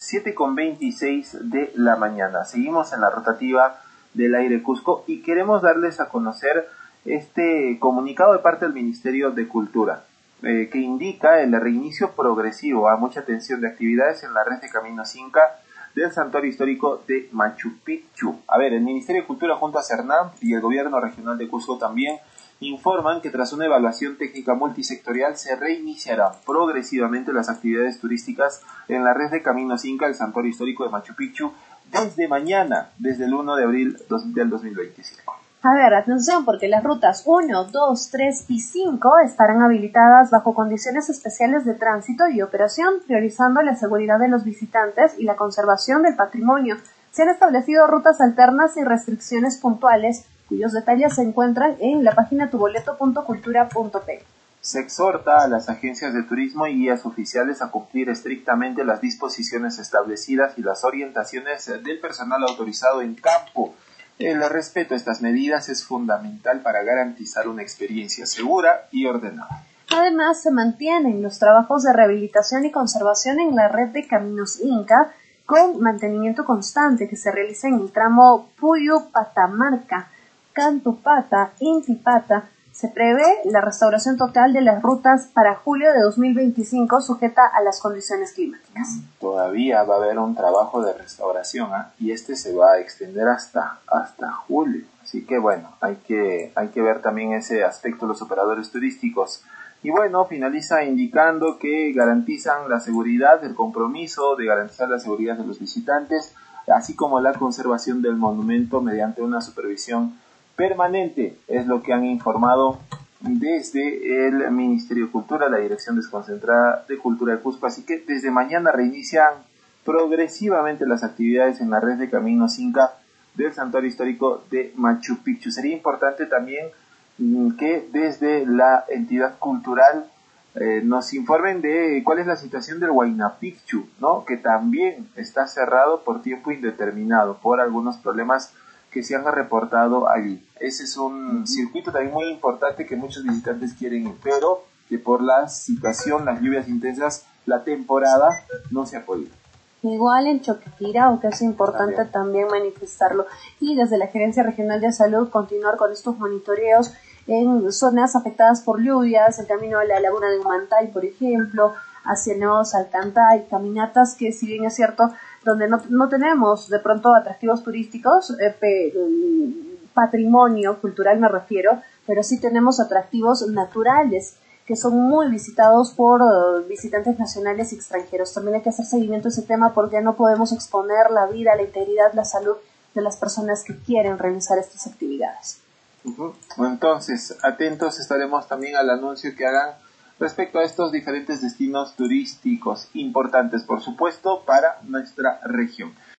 7:26 de la mañana. Seguimos en la rotativa del aire Cusco y queremos darles a conocer este comunicado de parte del Ministerio de Cultura, que indica el reinicio progresivo a mucha atención de actividades en la red de Caminos Inca del Santuario Histórico de Machu Picchu. A ver, el Ministerio de Cultura junto a CERNAM y el Gobierno Regional de Cusco también informan que tras una evaluación técnica multisectorial se reiniciarán progresivamente las actividades turísticas en la red de Caminos Inca del Santuario Histórico de Machu Picchu desde mañana, desde el 1 de abril del 2025. A ver, atención, porque las rutas 1, 2, 3 y 5 estarán habilitadas bajo condiciones especiales de tránsito y operación, priorizando la seguridad de los visitantes y la conservación del patrimonio. Se han establecido rutas alternas y restricciones puntuales, cuyos detalles se encuentran en la página tuboleto.cultura.p. Se exhorta a las agencias de turismo y guías oficiales a cumplir estrictamente las disposiciones establecidas y las orientaciones del personal autorizado en campo. El respeto a estas medidas es fundamental para garantizar una experiencia segura y ordenada. Además, se mantienen los trabajos de rehabilitación y conservación en la red de Caminos Inca, con mantenimiento constante que se realiza en el tramo Puyo-Patamarca, Cantupata, Intipata. Se prevé la restauración total de las rutas para julio de 2025, sujeta a las condiciones climáticas. Todavía va a haber un trabajo de restauración, y este se va a extender hasta julio. Así que bueno, hay que ver también ese aspecto de los operadores turísticos. Y bueno, finaliza indicando que garantizan la seguridad, el compromiso de garantizar la seguridad de los visitantes, así como la conservación del monumento mediante una supervisión permanente, es lo que han informado desde el Ministerio de Cultura, la Dirección Desconcentrada de Cultura de Cusco. Así que desde mañana reinician progresivamente las actividades en la red de Caminos Inca del Santuario Histórico de Machu Picchu. Sería importante también que desde la entidad cultural nos informen de cuál es la situación del Huayna Picchu, ¿no? Que también está cerrado por tiempo indeterminado por algunos problemas que se han reportado allí. Ese es un circuito también muy importante que muchos visitantes quieren ir, pero que por la situación, las lluvias intensas, la temporada no se ha podido. Igual en Choquequirao, aunque es importante también manifestarlo. Y desde la Gerencia Regional de Salud continuar con estos monitoreos en zonas afectadas por lluvias, el camino a la laguna de Humantay, por ejemplo, hacia Nuevo Salcantay, caminatas que, si bien es cierto, donde no tenemos de pronto atractivos turísticos, patrimonio cultural me refiero, pero sí tenemos atractivos naturales que son muy visitados por visitantes nacionales y extranjeros. También hay que hacer seguimiento a ese tema porque no podemos exponer la vida, la integridad, la salud de las personas que quieren realizar estas actividades. Entonces, atentos estaremos también al anuncio que hagan respecto a estos diferentes destinos turísticos importantes, por supuesto, para nuestra región.